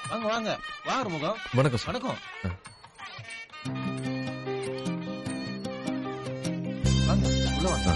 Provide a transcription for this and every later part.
வாங்க வாங்க வாங்க முகம். வணக்கம். வணக்கம். வாங்க உள்ள வாங்க.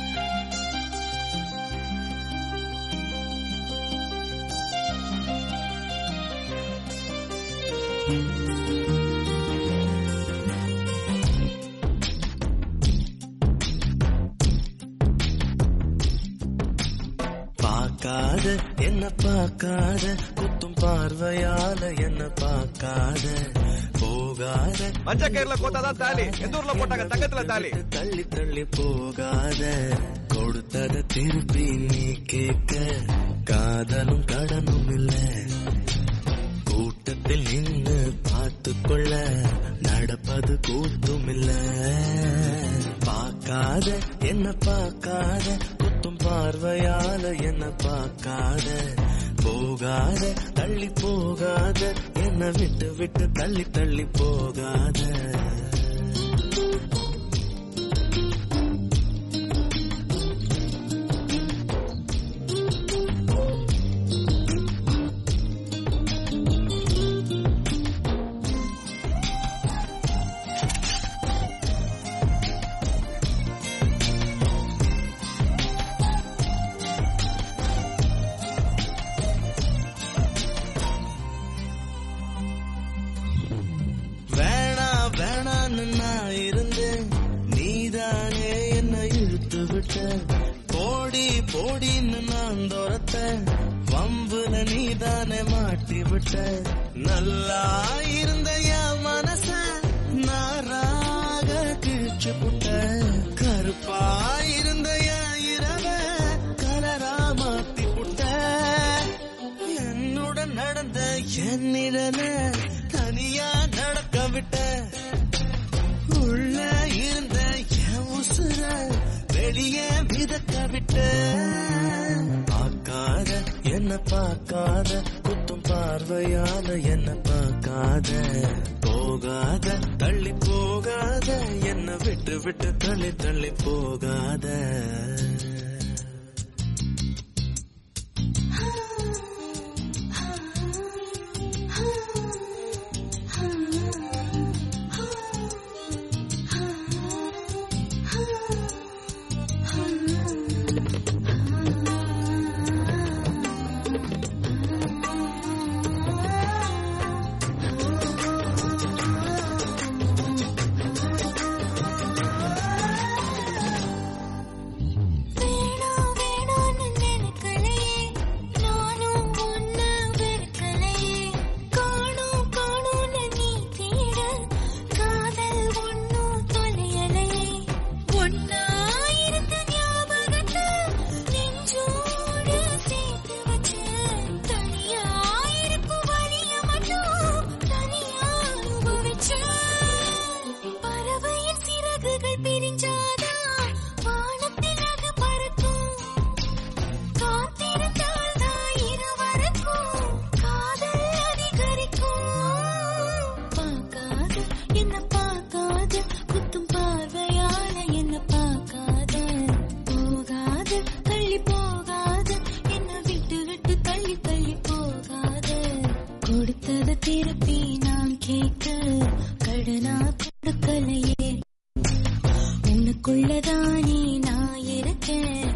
பார்க்காத என்ன பார்க்காத குத்தும் பார்வையால என்ன பார்க்காத போகாத மஞ்சக்கேர்ல போட்டாதான் தாலி, எந்த ஊர்ல போட்டாங்க தங்கத்துல தாலி. தள்ளி தள்ளி போகாத கொடுத்தத திருப்பி நீ கேட்க காதலும் கடனும் இல்ல கூட்டத்தில் நின்று பார்த்துக்கொள்ள நடப்பது கூத்தும் இல்ல பார்க்காத என்ன பார்க்காத குத்தும் பார்வையால என்ன பார்க்காத போகாத தள்ளி போகாத என்ன விட்டு விட்டு தள்ளி தள்ளி போகாத போடி போடின்னு நான் தோரத்த வம்புல நீதானே மாட்டி விட்ட நல்லா இருந்த என் மனச நாராக கிழிச்சு புட்ட கருப்பா இருந்த என் இரவ கலரா மாத்தி புட்ட என்னுடன் நடந்த என் நிழல தனியா நடக்க விட்ட உள்ள இருந்த என் உசுர வெளியே மிதக்க விட்ட பார்க்காத என்ன பார்க்காத குத்தும் பார்வையால என்ன பார்க்காத போகாத தள்ளி போகாத என்ன விட்டு விட்டு தள்ளி தள்ளி போகாத திருப்பி நான் கேட்க கடனா கொடுக்கலையே உனக்குள்ளதானே நான் இருக்கேன்